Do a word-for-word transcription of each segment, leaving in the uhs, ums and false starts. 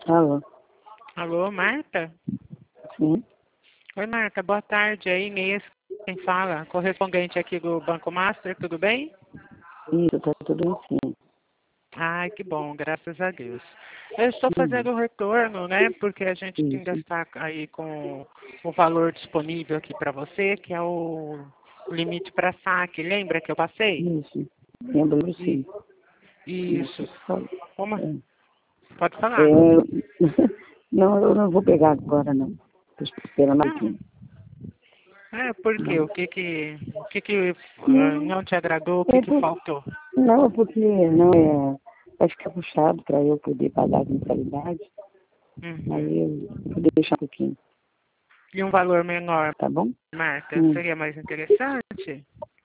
Alô? Alô, Marta? Sim. Oi, Marta, boa tarde. É Inês quem fala, correspondente aqui do Banco Master, tudo bem? Isso, tá tudo assim. Ai, que bom, graças a Deus. Eu estou Uhum. fazendo o retorno, né, porque a gente ainda Isso, está aí com o valor disponível aqui para você, que é o limite para saque. Lembra que eu passei? isso. Lembro E- sim. Isso, Isso. fala. Como? É. Pode falar. É, não, eu não vou pegar agora, não. Estou esperando Não. aqui. É, por quê? Não. O que que, o que, que eh, Não, não te agradou? O que é que por, faltou? não, porque não é. Vai ficar puxado para eu poder pagar a mensalidade. Uhum. Aí eu vou deixar um pouquinho, E um valor menor, tá bom? Marta, Hum. seria mais interessante?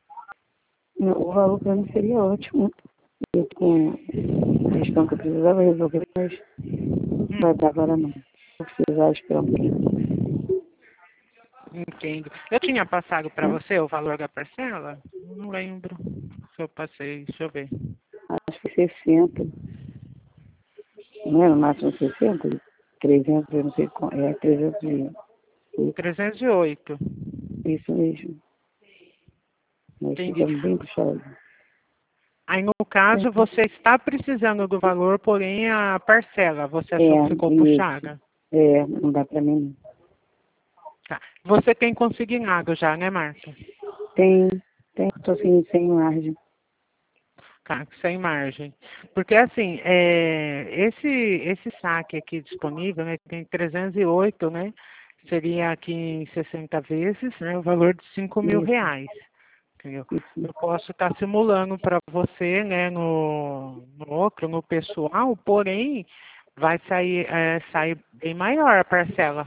O valor para mim seria ótimo. Eu com a questão que eu precisava resolver, mas não vai dar agora não. Vou precisar esperar um pouquinho. Entendo. Eu tinha passado para Tá? você o valor da parcela? Não lembro se eu passei, deixa eu ver. Acho que sessenta. Não é no máximo sessenta? trezentos, eu não sei como. É trezentos e oito. trezentos e oito. Isso mesmo. Mas Entendi. fica bem puxado. Aí, no caso, você está precisando do valor, porém a parcela, você achou que ficou É, isso. puxada? É, não dá pra mim não. Tá. Você tem consignado já, né, Marta? Tem, tem, tô assim, sem margem. Tá, sem margem. Porque assim, é, esse, esse saque aqui disponível, né, tem trezentos e oito, né? Seria aqui em sessenta vezes, né? O valor de cinco mil Isso, reais. Entendeu? isso. Eu posso estar simulando para você, né, no, no outro, no pessoal, porém, vai sair, é, sair bem maior a parcela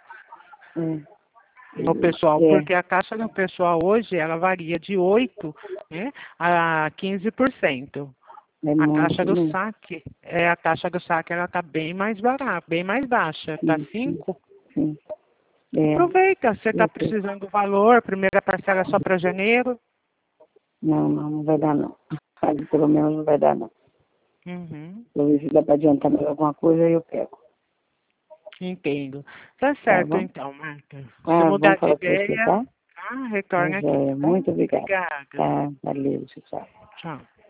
É, no pessoal, é, porque a taxa do pessoal hoje, ela varia de oito, né, a quinze por cento. é A taxa muito, do né? saque, é, a taxa do saque ela está bem mais barata, bem mais baixa, está Sim, sim, cinco. sim. É, Aproveita, você está eu tô. precisando do valor, a primeira parcela é só para janeiro. Não, não, não vai dar não. Ali pelo menos não vai dar não. Uhum, Vou ver se dá pra adiantar mais alguma coisa, aí eu pego. entendo. Tá Tá certo bom? então, Marta. Se Ah, mudar vamos de falar com você, ideia, tá? tá, Tá, retorna aqui, joia. tá bom? Muito obrigada. Obrigada. Tá, valeu, tchau. Tchau.